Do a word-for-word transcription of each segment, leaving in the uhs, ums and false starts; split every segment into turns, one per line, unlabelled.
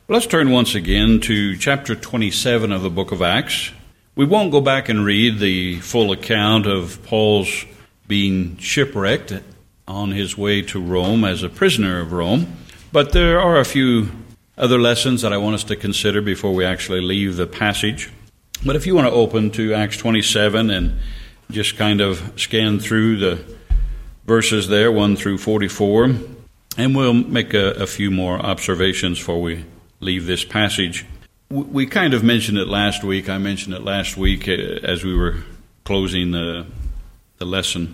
Let's turn once again to chapter twenty-seven of the book of Acts. We won't go back and read the full account of Paul's being shipwrecked on his way to Rome as a prisoner of Rome, but there are a few other lessons that I want us to consider before we actually leave the passage. But if you want to open to Acts twenty-seven and just kind of scan through the verses there, one through forty-four, and we'll make a, a few more observations before we leave this passage. We kind of mentioned it last week. I mentioned it last week as we were closing the, the lesson.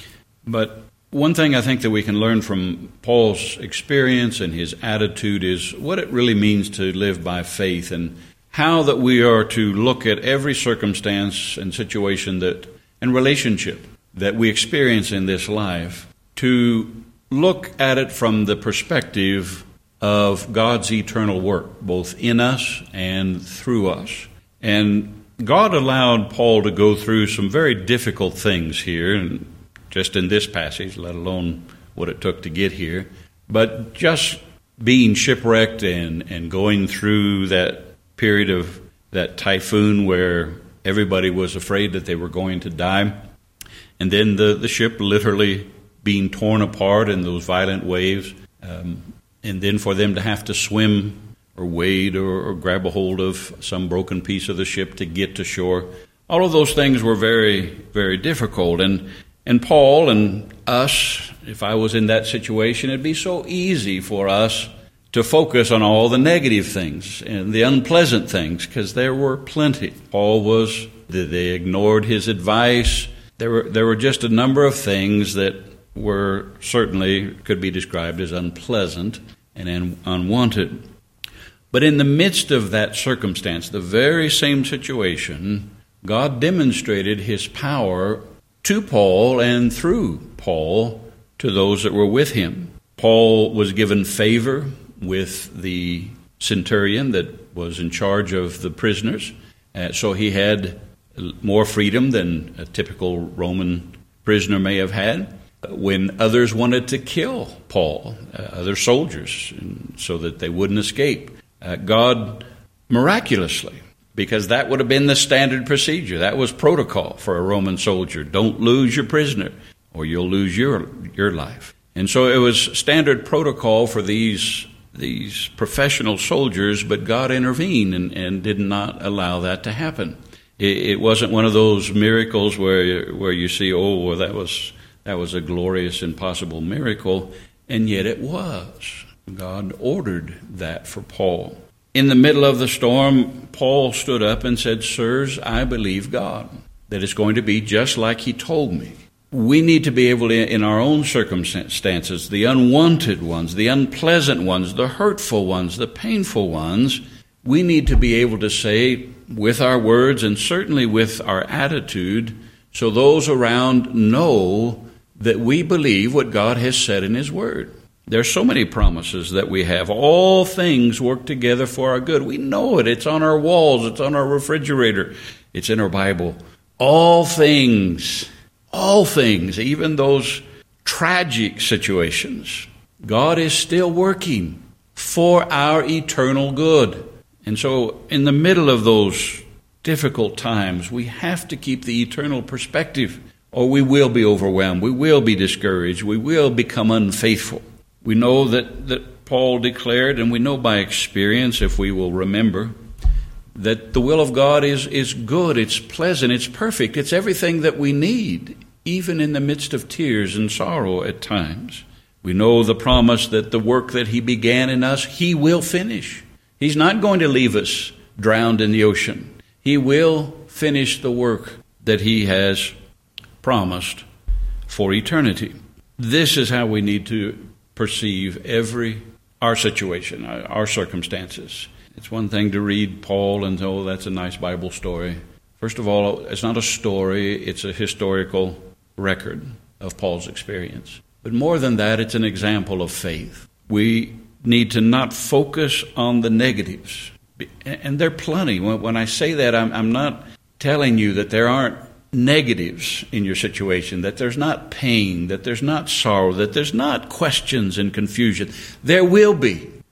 But one thing I think that we can learn from Paul's experience and his attitude is what it really means to live by faith, and how that we are to look at every circumstance and situation that and relationship that we experience in this life, to look at it from the perspective of God's eternal work, both in us and through us. And God allowed Paul to go through some very difficult things here, and just in this passage, let alone what it took to get here. But just being shipwrecked and, and going through that period of that typhoon where everybody was afraid that they were going to die, and then the, the ship literally being torn apart in those violent waves, um, and then for them to have to swim or wade or, or grab a hold of some broken piece of the ship to get to shore. All of those things were very, very difficult. And, and Paul and us, if I was in that situation, it'd be so easy for us to focus on all the negative things and the unpleasant things, because there were plenty. Paul was, they ignored his advice. There were, there were just a number of things that were certainly could be described as unpleasant and un- unwanted. But in the midst of that circumstance, the very same situation, God demonstrated his power to Paul and through Paul to those that were with him. Paul was given favor with the centurion that was in charge of the prisoners, uh, so he had more freedom than a typical Roman prisoner may have had. When others wanted to kill Paul, uh, other soldiers, and so that they wouldn't escape, uh, God miraculously, because that would have been the standard procedure. That was protocol for a Roman soldier. Don't lose your prisoner or you'll lose your your life. And so it was standard protocol for these these professional soldiers, but God intervened and, and did not allow that to happen. It, it wasn't one of those miracles where where you see, oh, well, that was that was a glorious, impossible miracle, and yet it was. God ordered that for Paul. In the middle of the storm, Paul stood up and said, "Sirs, I believe God, that it's going to be just like he told me." We need to be able to, in our own circumstances, the unwanted ones, the unpleasant ones, the hurtful ones, the painful ones, we need to be able to say with our words and certainly with our attitude, so those around know that we believe what God has said in his word. There are so many promises that we have. All things work together for our good. We know it. It's on our walls. It's on our refrigerator. It's in our Bible. All things, all things, even those tragic situations, God is still working for our eternal good. And so in the middle of those difficult times, we have to keep the eternal perspective, or we will be overwhelmed. We will be discouraged. We will become unfaithful. We know that, that Paul declared, and we know by experience, if we will remember, that the will of God is, is good, it's pleasant, it's perfect, it's everything that we need, even in the midst of tears and sorrow at times. We know the promise that the work that he began in us, he will finish. He's not going to leave us drowned in the ocean. He will finish the work that he has promised for eternity. This is how we need to perceive every our situation, our circumstances. It's one thing to read Paul and oh, that's a nice Bible story. First of all, it's not a story, it's a historical record of Paul's experience. But more than that, it's an example of faith. We need to not focus on the negatives. And there are plenty. When I say that, I'm, I'm not telling you that there aren't negatives in your situation, that there's not pain, that there's not sorrow, that there's not questions and confusion. There will be.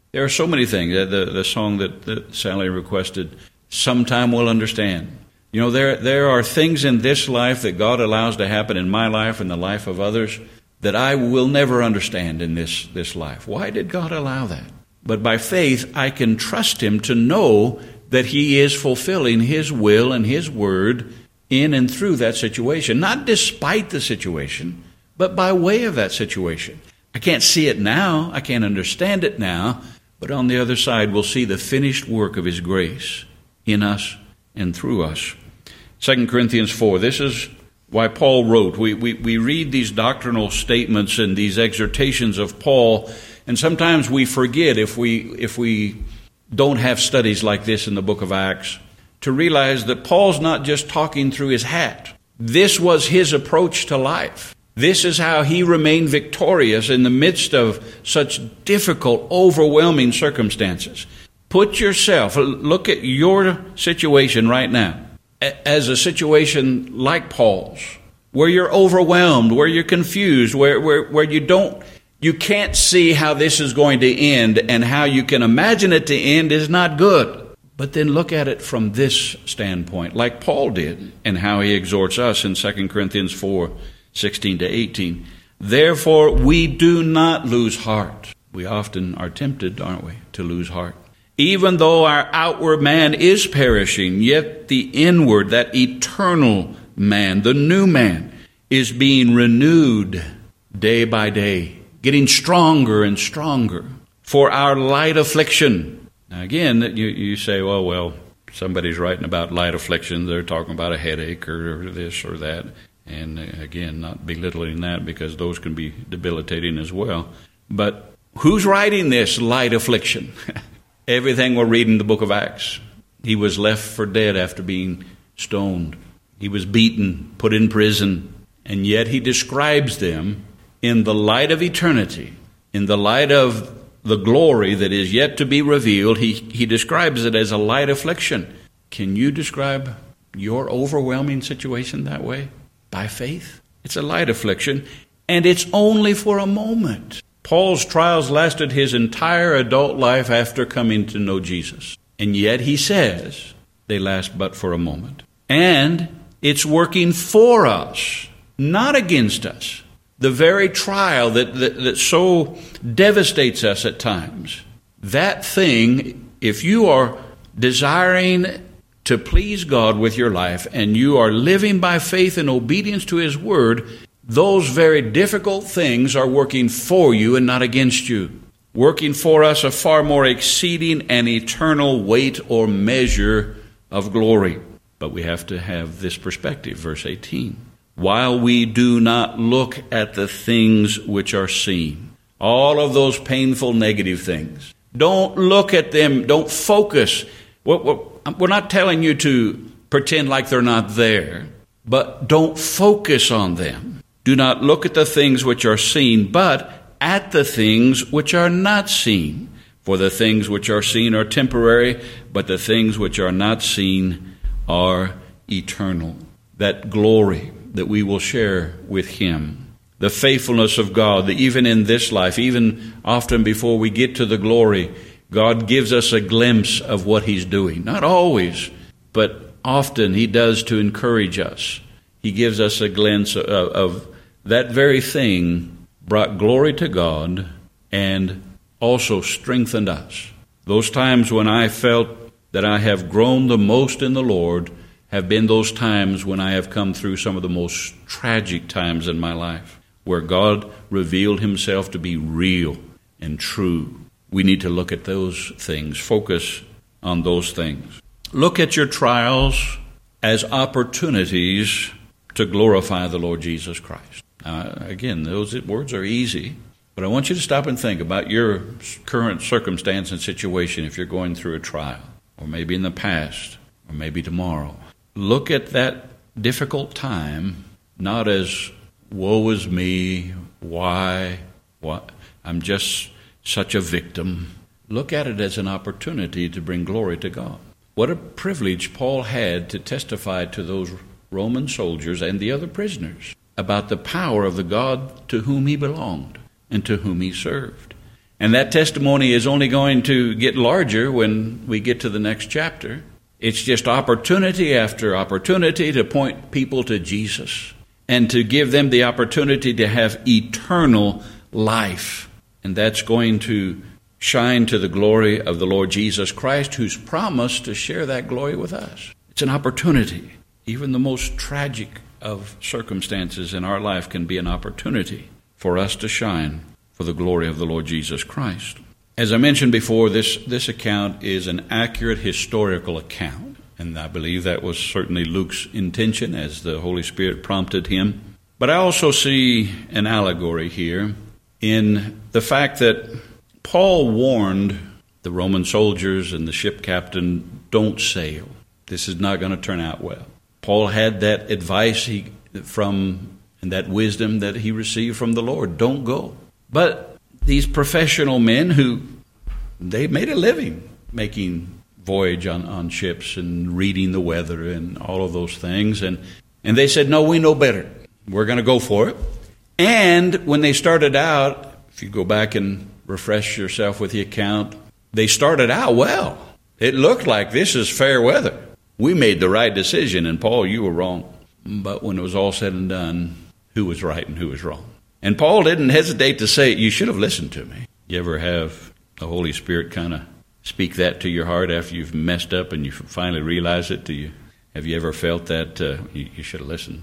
There are so many things. The, the song that, that Sally requested, Sometime We'll Understand. You know, there there are things in this life that God allows to happen in my life and the life of others that I will never understand in this, this life. Why did God allow that? But by faith, I can trust Him to know that He is fulfilling His will and His word in and through that situation. Not despite the situation, but by way of that situation. I can't see it now. I can't understand it now. But on the other side, we'll see the finished work of His grace in us and through us. Second Corinthians four, this is why Paul wrote. We, we, we read these doctrinal statements and these exhortations of Paul, and sometimes we forget, if we if we don't have studies like this in the book of Acts, to realize that Paul's not just talking through his hat. This was his approach to life. This is how he remained victorious in the midst of such difficult, overwhelming circumstances. Put yourself, look at your situation right now as a situation like Paul's, where you're overwhelmed, where you're confused, where, where, where you don't, you can't see how this is going to end, and how you can imagine it to end is not good. But then look at it from this standpoint, like Paul did, and how he exhorts us in Second Corinthians four, sixteen to eighteen. Therefore, we do not lose heart. We often are tempted, aren't we, to lose heart. Even though our outward man is perishing, yet the inward, that eternal man, the new man, is being renewed day by day, getting stronger and stronger. For our light affliction. Now again, you, you say, well, well, somebody's writing about light affliction. They're talking about a headache or, or this or that. And again, not belittling that, because those can be debilitating as well. But who's writing this light affliction? Everything we're reading in the book of Acts. He was left for dead after being stoned. He was beaten, put in prison, and yet he describes them in the light of eternity, in the light of the glory that is yet to be revealed. He, he describes it as a light affliction. Can you describe your overwhelming situation that way? By faith? It's a light affliction, and it's only for a moment. Paul's trials lasted his entire adult life after coming to know Jesus. And yet he says they last but for a moment. And it's working for us, not against us. The very trial that, that, that so devastates us at times, that thing, if you are desiring to please God with your life and you are living by faith and obedience to His word, those very difficult things are working for you and not against you. Working for us a far more exceeding and eternal weight or measure of glory. But we have to have this perspective, verse eighteen. While we do not look at the things which are seen. All of those painful negative things. Don't look at them. Don't focus. We're not telling you to pretend like they're not there. But don't focus on them. Do not look at the things which are seen, but at the things which are not seen. For the things which are seen are temporary, but the things which are not seen are eternal. That glory that we will share with Him. The faithfulness of God, that even in this life, even often before we get to the glory, God gives us a glimpse of what He's doing. Not always, but often He does to encourage us. He gives us a glimpse of, of that very thing brought glory to God and also strengthened us. Those times when I felt that I have grown the most in the Lord have been those times when I have come through some of the most tragic times in my life, where God revealed Himself to be real and true. We need to look at those things, focus on those things. Look at your trials as opportunities to glorify the Lord Jesus Christ. Now, again, those words are easy, but I want you to stop and think about your current circumstance and situation if you're going through a trial, or maybe in the past, or maybe tomorrow. Look at that difficult time not as, woe is me, why, what, I'm just such a victim. Look at it as an opportunity to bring glory to God. What a privilege Paul had to testify to those Roman soldiers and the other prisoners about the power of the God to whom he belonged and to whom he served. And that testimony is only going to get larger when we get to the next chapter. It's just opportunity after opportunity to point people to Jesus and to give them the opportunity to have eternal life. And that's going to shine to the glory of the Lord Jesus Christ, who's promised to share that glory with us. It's an opportunity. Even the most tragic of circumstances in our life can be an opportunity for us to shine for the glory of the Lord Jesus Christ. As I mentioned before, this, this account is an accurate historical account, and I believe that was certainly Luke's intention as the Holy Spirit prompted him. But I also see an allegory here in the fact that Paul warned the Roman soldiers and the ship captain, don't sail. This is not going to turn out well. Paul had that advice he, from and that wisdom that he received from the Lord. Don't go. But these professional men who, they made a living making voyage on, on ships and reading the weather and all of those things. And, and they said, no, we know better. We're going to go for it. And when they started out, if you go back and refresh yourself with the account, they started out well. It looked like this is fair weather. We made the right decision, and Paul, you were wrong. But when it was all said and done, who was right and who was wrong? And Paul didn't hesitate to say, you should have listened to me. You ever have the Holy Spirit kind of speak that to your heart after you've messed up and you finally realize it? Do you, have you ever felt that uh, you, you should have listened?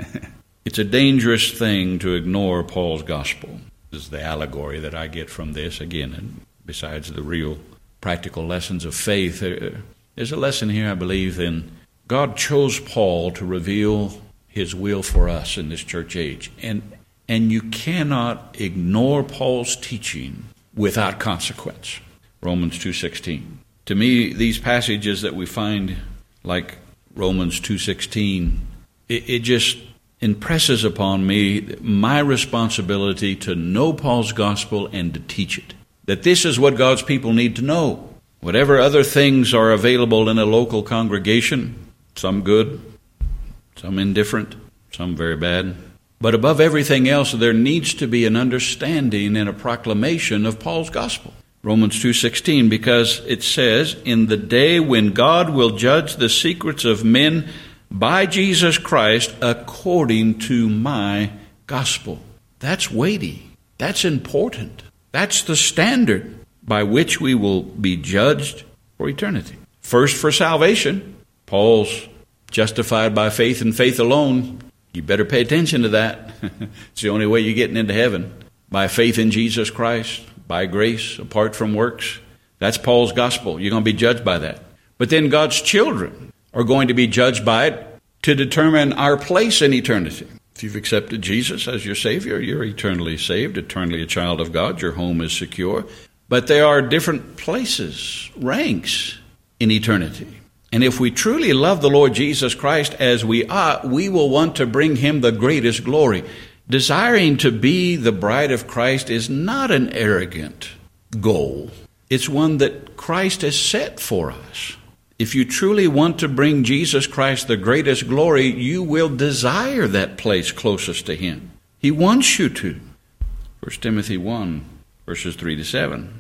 It's a dangerous thing to ignore Paul's gospel. This is the allegory that I get from this. Again, and besides the real practical lessons of faith, there's a lesson here, I believe, in God chose Paul to reveal his will for us in this church age. And and you cannot ignore Paul's teaching without consequence. Romans two sixteen. To me, these passages that we find, like Romans two sixteen, it, it just impresses upon me my responsibility to know Paul's gospel and to teach it. That this is what God's people need to know. Whatever other things are available in a local congregation, some good, some indifferent, some very bad. But above everything else, there needs to be an understanding and a proclamation of Paul's gospel. Romans two sixteen, because it says, in the day when God will judge the secrets of men by Jesus Christ according to my gospel. That's weighty. That's important. That's the standard by which we will be judged for eternity. First, for salvation. Paul's justified by faith and faith alone. You better pay attention to that. It's the only way you're getting into heaven. By faith in Jesus Christ, by grace, apart from works. That's Paul's gospel. You're going to be judged by that. But then God's children are going to be judged by it to determine our place in eternity. If you've accepted Jesus as your Savior, you're eternally saved, eternally a child of God. Your home is secure. But there are different places, ranks in eternity. And if we truly love the Lord Jesus Christ as we ought, we will want to bring him the greatest glory. Desiring to be the bride of Christ is not an arrogant goal. It's one that Christ has set for us. If you truly want to bring Jesus Christ the greatest glory, you will desire that place closest to him. He wants you to. First Timothy one, verses three to seven.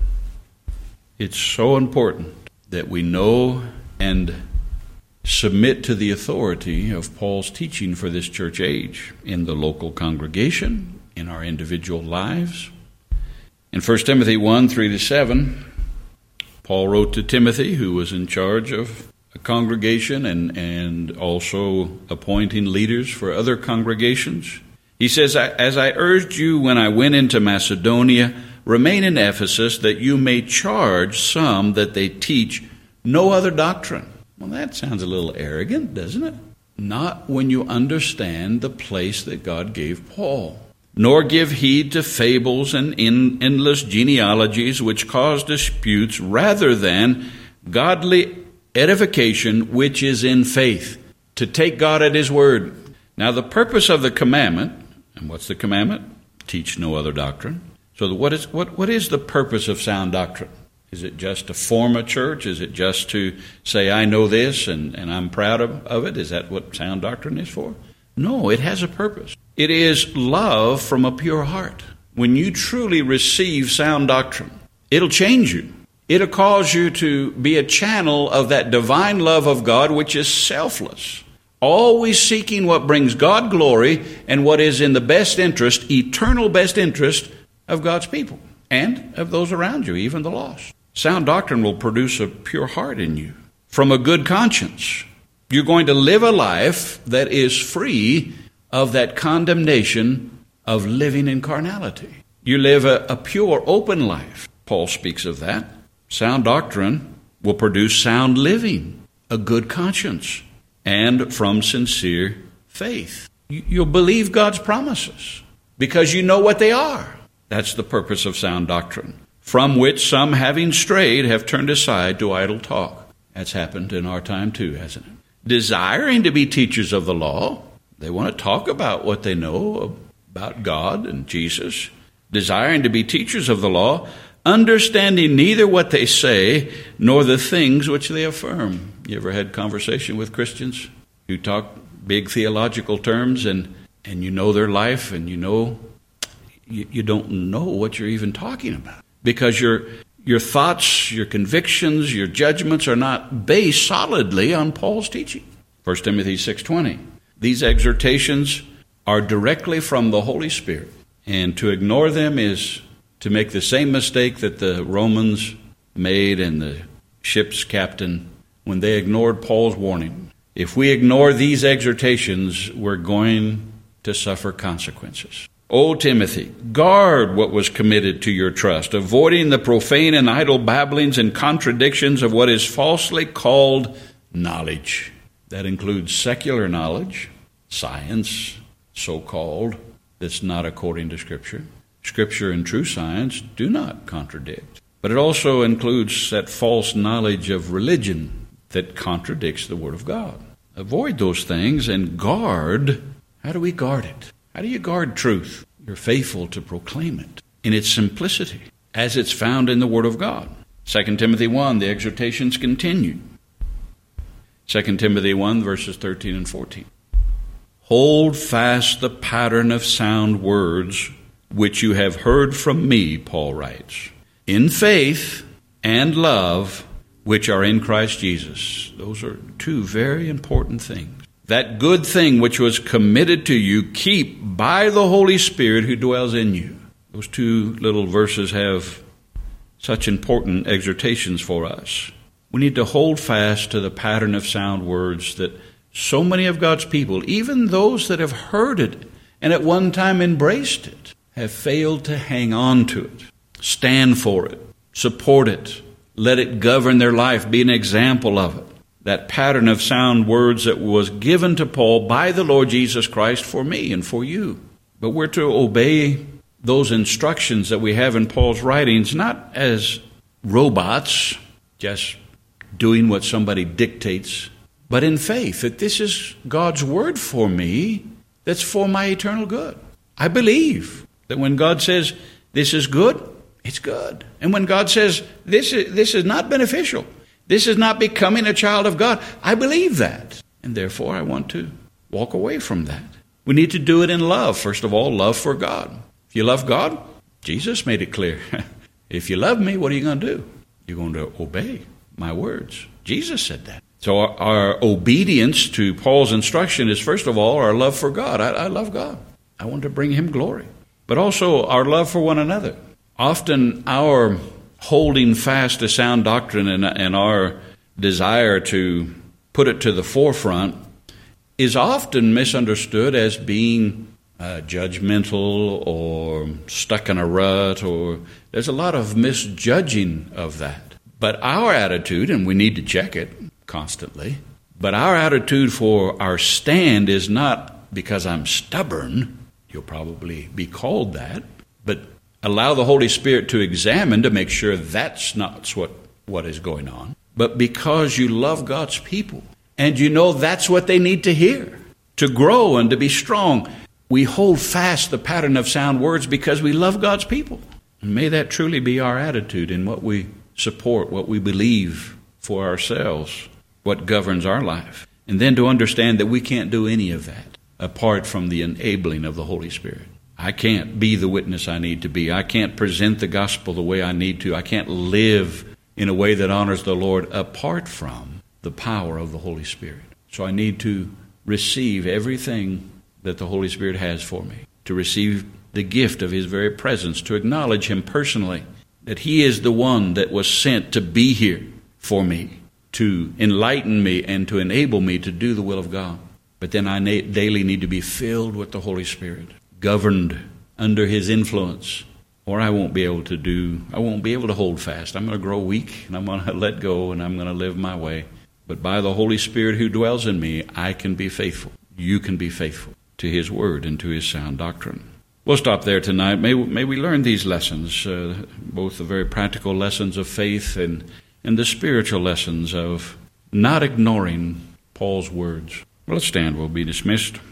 It's so important that we know and submit to the authority of Paul's teaching for this church age in the local congregation, in our individual lives. In First Timothy one, three to seven, Paul wrote to Timothy, who was in charge of a congregation and, and also appointing leaders for other congregations. He says, as I urged you when I went into Macedonia, remain in Ephesus, that you may charge some that they teach no other doctrine. Well, that sounds a little arrogant, doesn't it? Not when you understand the place that God gave Paul. Nor give heed to fables and in endless genealogies which cause disputes, rather than godly edification which is in faith, to take God at his word. Now the purpose of the commandment, and what's the commandment? Teach no other doctrine. So what is what what is the purpose of sound doctrine? Is it just to form a church? Is it just to say, I know this and, and I'm proud of, of it? Is that what sound doctrine is for? No, it has a purpose. It is love from a pure heart. When you truly receive sound doctrine, It'll change you. It'll cause you to be a channel of that divine love of God, which is selfless, always seeking what brings God glory and what is in the best interest, eternal best interest of God's people and of those around you, even the lost. Sound doctrine will produce a pure heart in you from a good conscience. You're going to live a life that is free of that condemnation of living in carnality. You live a, a pure, open life. Paul speaks of that. Sound doctrine will produce sound living, a good conscience, and from sincere faith. You, you'll believe God's promises because you know what they are. That's the purpose of sound doctrine, from which some, having strayed, have turned aside to idle talk. That's happened in our time too, hasn't it? Desiring to be teachers of the law, they want to talk about what they know about God and Jesus. Desiring to be teachers of the law, understanding neither what they say nor the things which they affirm. You ever had conversation with Christians who talk big theological terms and, and you know their life and you know you, you don't know what you're even talking about because your your thoughts, your convictions, your judgments are not based solidly on Paul's teaching. First Timothy six twenty. These exhortations are directly from the Holy Spirit, and to ignore them is to make the same mistake that the Romans made and the ship's captain when they ignored Paul's warning. If we ignore these exhortations, we're going to suffer consequences. O Timothy, guard what was committed to your trust, avoiding the profane and idle babblings and contradictions of what is falsely called knowledge. That includes secular knowledge, science, so-called, that's not according to Scripture. Scripture and true science do not contradict. But it also includes that false knowledge of religion that contradicts the Word of God. Avoid those things and guard. How do we guard it? How do you guard truth? You're faithful to proclaim it in its simplicity, as it's found in the Word of God. Second Timothy one, the exhortations continue. Second Timothy one, verses thirteen and fourteen. Hold fast the pattern of sound words which you have heard from me, Paul writes, in faith and love which are in Christ Jesus. Those are two very important things. That good thing which was committed to you, keep by the Holy Spirit who dwells in you. Those two little verses have such important exhortations for us. We need to hold fast to the pattern of sound words that so many of God's people, even those that have heard it and at one time embraced it, have failed to hang on to it, stand for it, support it, let it govern their life, be an example of it. That pattern of sound words that was given to Paul by the Lord Jesus Christ for me and for you. But we're to obey those instructions that we have in Paul's writings, not as robots, just doing what somebody dictates, but in faith that this is God's word for me that's for my eternal good. I believe that when God says this is good, it's good. And when God says this is, this is not beneficial, this is not becoming a child of God, I believe that. And therefore I want to walk away from that. We need to do it in love. First of all, love for God. If you love God, Jesus made it clear. If you love me, what are you going to do? You're going to obey my words. Jesus said that. So our, our obedience to Paul's instruction is, first of all, our love for God. I, I love God. I want to bring him glory. But also our love for one another. Often our holding fast to sound doctrine and, and our desire to put it to the forefront is often misunderstood as being uh, judgmental or stuck in a rut, or there's a lot of misjudging of that. But our attitude, and we need to check it constantly, but our attitude for our stand is not because I'm stubborn. You'll probably be called that, but allow the Holy Spirit to examine to make sure that's not what, what is going on. But because you love God's people and you know that's what they need to hear to grow and to be strong, we hold fast the pattern of sound words because we love God's people. And may that truly be our attitude in what we support, what we believe for ourselves, what governs our life. And then to understand that we can't do any of that apart from the enabling of the Holy Spirit. I can't be the witness I need to be. I can't present the gospel the way I need to. I can't live in a way that honors the Lord apart from the power of the Holy Spirit. So I need to receive everything that the Holy Spirit has for me, to receive the gift of His very presence, to acknowledge Him personally, that He is the one that was sent to be here for me, to enlighten me and to enable me to do the will of God. But then I na- daily need to be filled with the Holy Spirit, governed under His influence, or I won't be able to do, I won't be able to hold fast. I'm going to grow weak, and I'm going to let go, and I'm going to live my way. But by the Holy Spirit who dwells in me, I can be faithful. You can be faithful to His word and to His sound doctrine. We'll stop there tonight. May, may we learn these lessons, uh, both the very practical lessons of faith and, and the spiritual lessons of not ignoring Paul's words. Well, let's stand. We'll be dismissed.